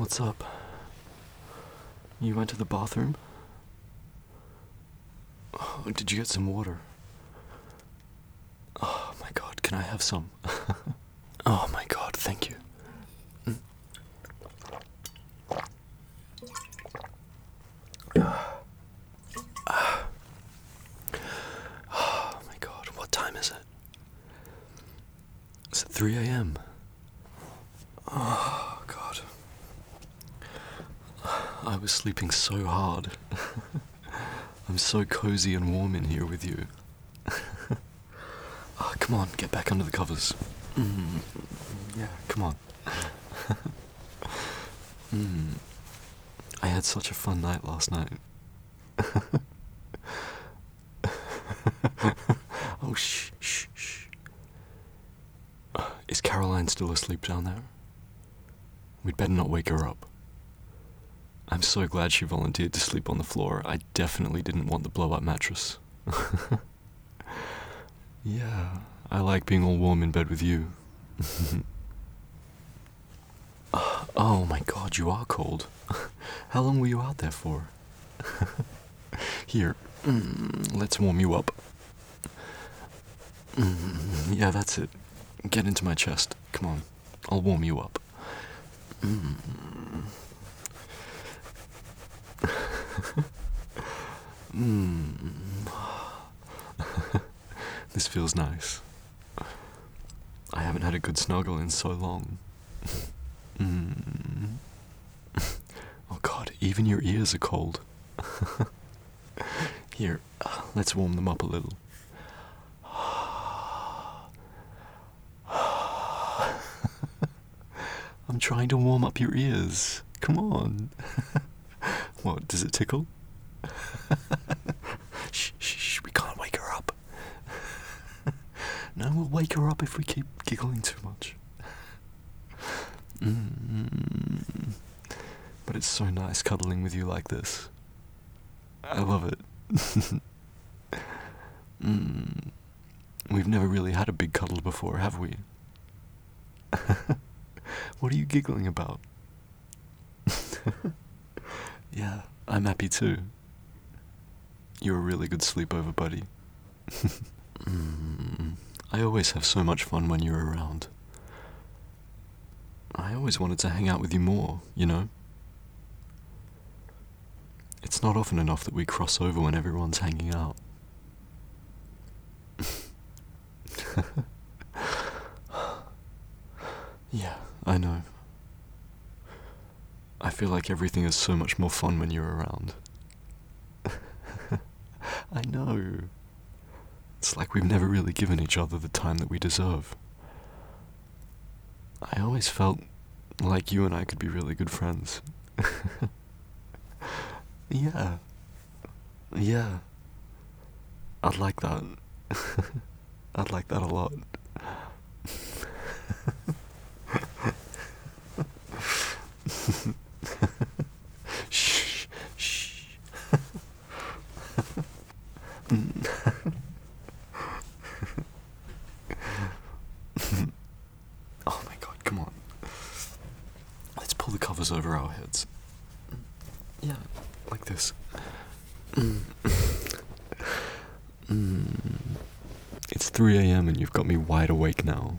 What's up? You went to the bathroom? Oh, did you get some water? Oh my god, can I have some? Oh my god, thank you. Oh my god, what time is it? Is it 3 a.m.? Oh god. I was sleeping so hard. I'm so cozy and warm in here with you. Oh, come on, get back under the covers. Yeah, come on. I had such a fun night last night. Oh, shh, shh, shh. Is Caroline still asleep down there? We'd better not wake her up. I'm so glad she volunteered to sleep on the floor. I definitely didn't want the blow-up mattress. Yeah, I like being all warm in bed with you. Oh my god, you are cold. How long were you out there for? Here, let's warm you up. Yeah, that's it. Get into my chest. Come on, I'll warm you up. This feels nice. I haven't had a good snuggle in so long. Oh god, even your ears are cold. Here, let's warm them up a little. I'm trying to warm up your ears. Come on. What, does it tickle? Shh, shh, shh, we can't wake her up. No, we'll wake her up if we keep giggling too much. But it's so nice cuddling with you like this. I love it. We've never really had a big cuddle before, have we? What are you giggling about? Yeah, I'm happy too. You're a really good sleepover buddy. I always have so much fun when you're around. I always wanted to hang out with you more, you know? It's not often enough that we cross over when everyone's hanging out. Yeah, I know. I feel like everything is so much more fun when you're around. I know. It's like we've never really given each other the time that we deserve. I always felt like you and I could be really good friends. Yeah. Yeah. I'd like that. I'd like that a lot. Shh, shh. Oh my god, come on. Let's pull the covers over our heads. Yeah, like this. It's 3 a.m. and you've got me wide awake now.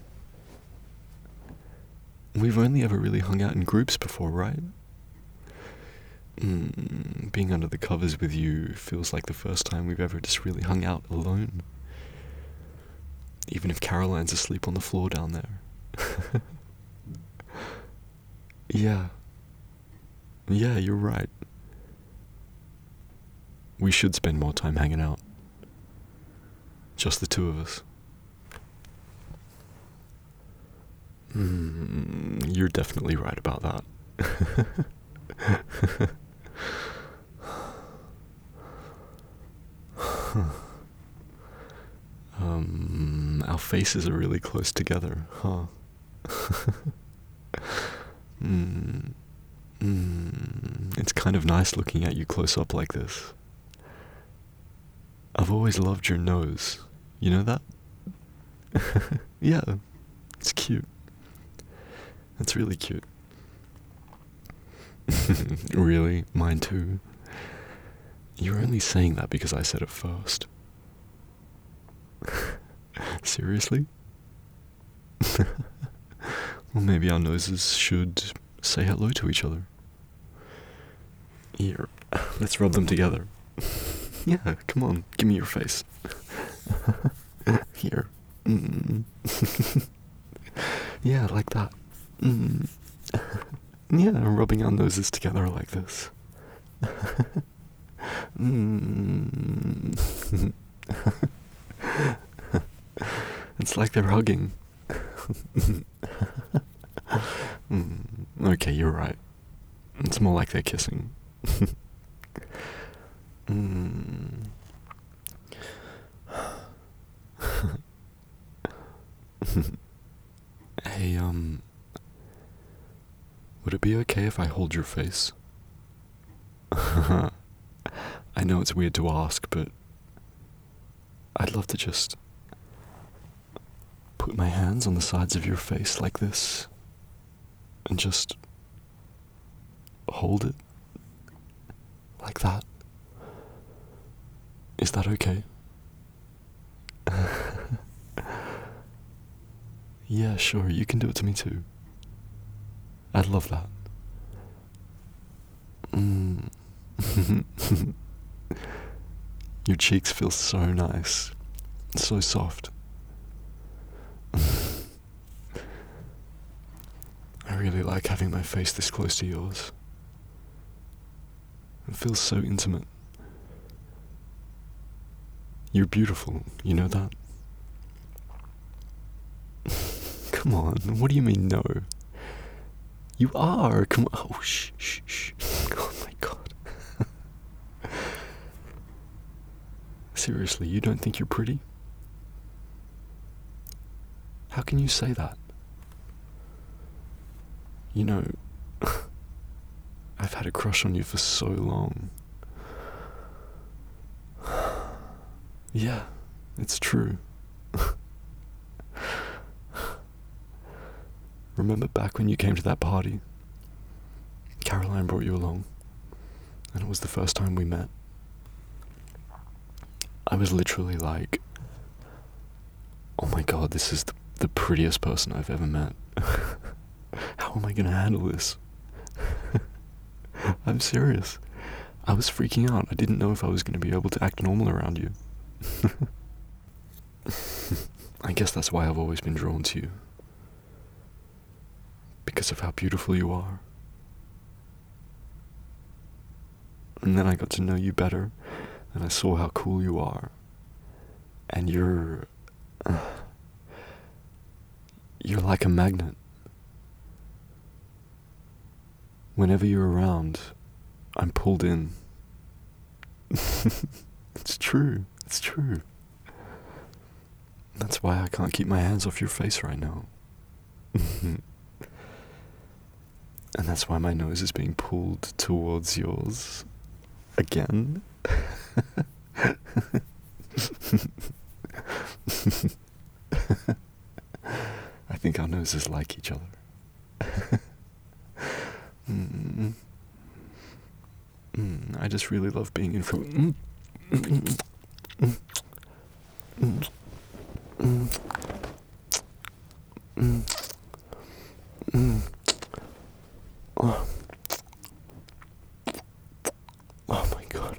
We've only ever really hung out in groups before, right? Being under the covers with you feels like the first time we've ever just really hung out alone. Even if Caroline's asleep on the floor down there. Yeah. Yeah, you're right. We should spend more time hanging out. Just the two of us. You're definitely right about that. Our faces are really close together, huh? It's kind of nice looking at you close up like this. I've always loved your nose. You know that? Yeah, it's cute. It's really cute. Really? Mine too? You're only saying that because I said it first. Seriously? Well, maybe our noses should say hello to each other. Here, let's rub them together. Yeah, come on, give me your face. Here. Yeah, like that. Yeah, rubbing our noses together like this. It's like they're hugging. Okay, you're right. It's more like they're kissing. Hey, would it be okay if I hold your face? I know it's weird to ask, but I'd love to just put my hands on the sides of your face like this and just hold it like that. Is that okay? Yeah, sure, you can do it to me too. I'd love that. Your cheeks feel so nice, so soft. I really like having my face this close to yours. It feels so intimate. You're beautiful, you know that? Come on, what do you mean no? You are, come on. Oh, shh. Oh my god. Seriously, you don't think you're pretty? How can you say that? You know, I've had a crush on you for so long. Yeah, it's true. Remember back when you came to that party? Caroline brought you along, and it was the first time we met. I was literally like, oh my god, this is the prettiest person I've ever met. How am I gonna handle this? I'm serious. I was freaking out. I didn't know if I was gonna be able to act normal around you. I guess that's why I've always been drawn to you. Because of how beautiful you are. And then I got to know you better, and I saw how cool you are. And you're like a magnet. Whenever you're around, I'm pulled in. It's true. It's true. That's why I can't keep my hands off your face right now. And that's why my nose is being pulled towards yours. Again. I think our noses like each other. I just really love being in front. Oh my god.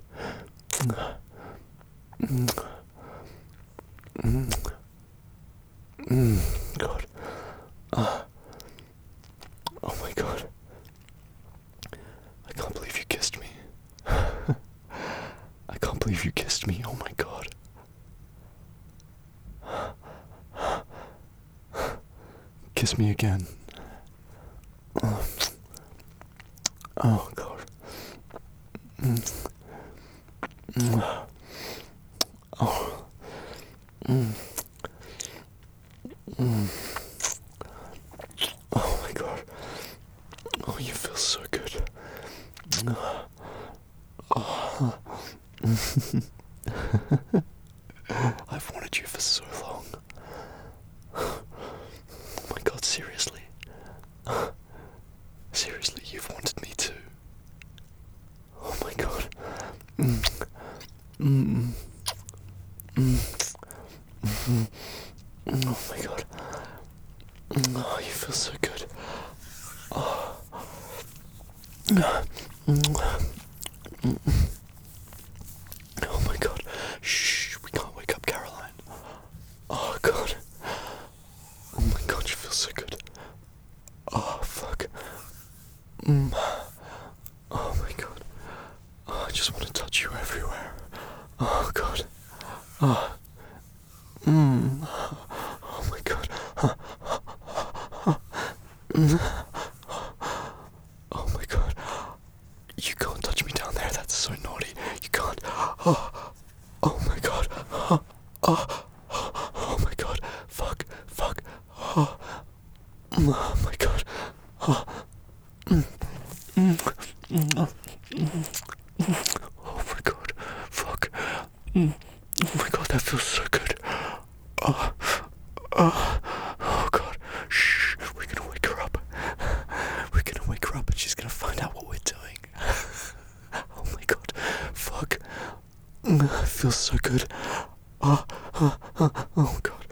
God. Oh my god. I can't believe you kissed me. I can't believe you kissed me. Oh my god. Kiss me again. Oh god. Oh. Oh my god. Oh, you feel so good. Oh. I've wanted you for so long. Oh my god, seriously. Seriously, you've wanted me too. god. Mm. Mm. Mm. Mm. Oh my god. Oh, you feel so good. Oh. Oh my god. Shh, we can't wake up Caroline. Oh god. Oh my god, you feel so good. Oh fuck. Oh my god. Oh, I just want to touch you everywhere. Oh god. Oh. Oh my god. Oh my god. You can't touch me down there, that's so naughty. You can't. Oh, oh my god. Oh, oh my god. Fuck. Oh, oh my god. Oh. Oh my god. Fuck. Oh my god, that feels so good. Oh, oh god. Shh, we're gonna wake her up. We're gonna wake her up and she's gonna find out what we're doing. Oh my god. Fuck. It feels so good. Oh god.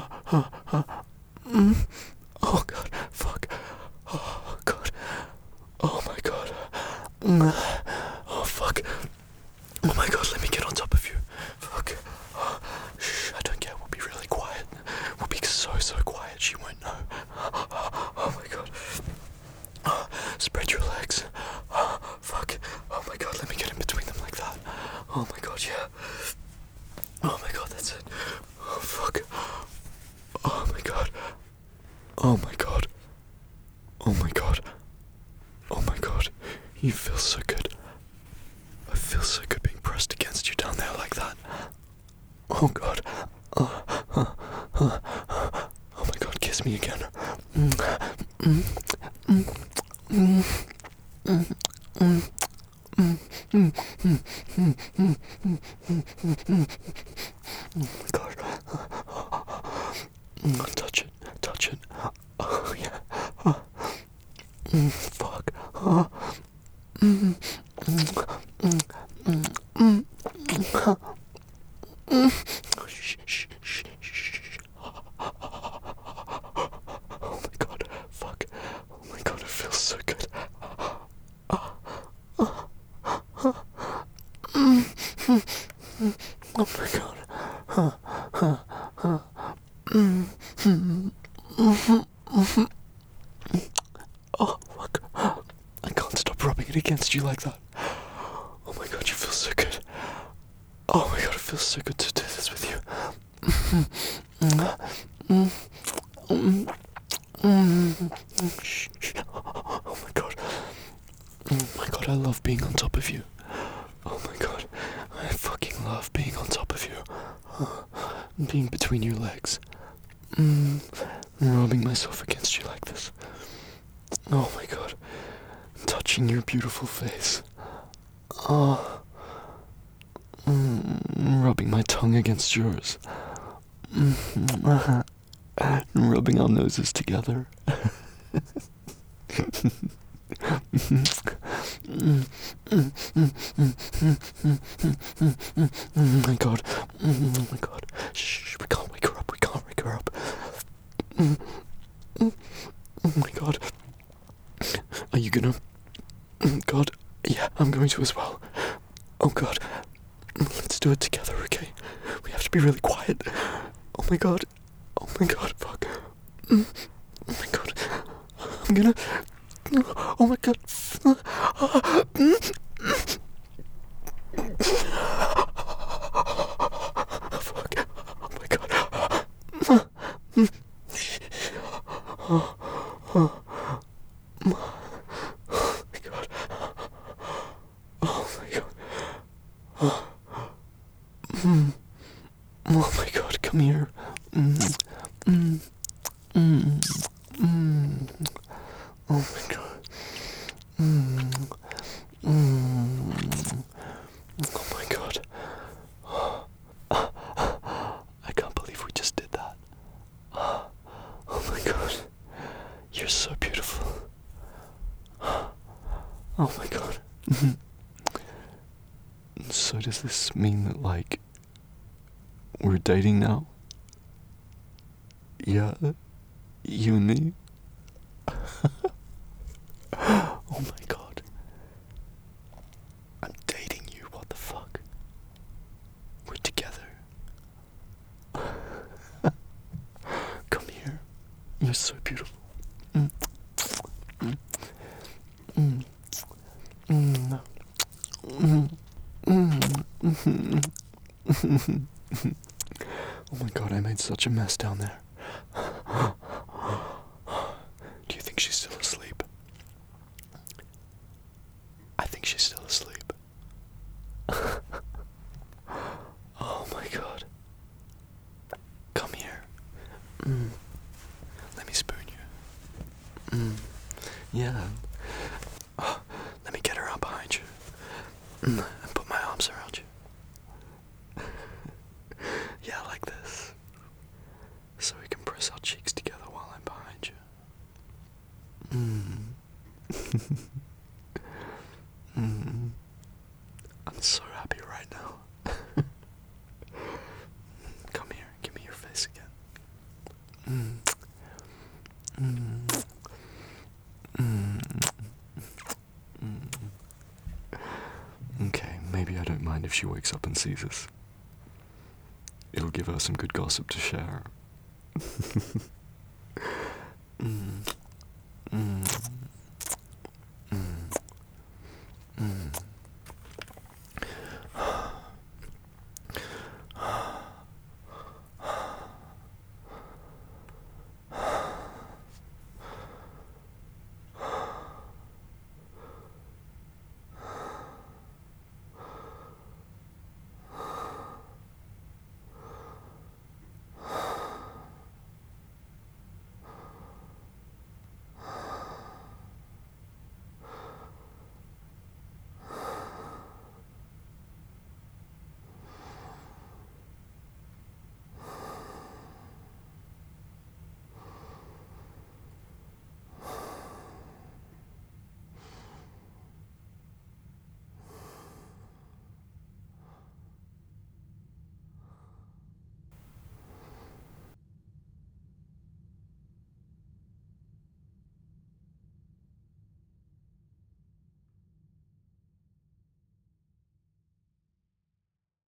Oh god. Fuck. Oh god. Oh my god. Oh fuck. Oh my god, let me get on top of you. Fuck. Shh, I don't care, we'll be really quiet. We'll be so quiet, she won't know. Oh my god. Spread your legs. Fuck. Oh my god, let me get in between them like that. Oh my god, yeah. Oh my god, that's it. Oh fuck. Oh my god. Oh my god. Oh my god. Oh my god. You feel so good. I feel so good being pressed against you down there like that. Oh god. Oh my god, kiss me again. Oh my god. Touch it. Oh yeah. Fuck. Shh. Oh my god. Fuck. Oh my god, it feels so good. Oh my god. Oh fuck. I can't stop rubbing it against you like that. Oh my god, you feel so good. Oh my god, it feels so good to do this with you. Oh my god. Oh my god, I love being on top of you. Oh my god, I fucking love being on top of you. Being between your legs. Rubbing myself against you like this. Oh my god. Touching your beautiful face. Oh. Rubbing my tongue against yours. Rubbing our noses together. Oh my god. Oh my god. Shh, we can't wake her up. Oh my god. Are you gonna... God, yeah, I'm going to as well. Oh god. Let's do it together, okay? We have to be really quiet. Oh my god, fuck. Oh my god. I'm gonna... Oh my god. Fuck. Oh my god. Oh my god. Oh my god. Oh my god, come here. Oh my god. Oh my god. I can't believe we just did that. Oh my god. You're so beautiful. Oh my god. So does this mean that, like, we're dating now? Yeah? You and me? Oh my god. I'm dating you, what the fuck? We're together. Come here. You're so beautiful. Mm. Mm. Mm. Mm. Mm. Mm. Oh my god, I made such a mess down there. Do you think she's still asleep? I think she's still asleep. Oh my god. Come here. Mm. Let me spoon you. Mm. Yeah. Oh, let me get around behind you. And put my arms around you. Yeah, like this. So we can press our cheeks together while I'm behind you. I'm so happy right now. Come here, give me your face again. Okay, maybe I don't mind if she wakes up and sees us. It'll give her some good gossip to share.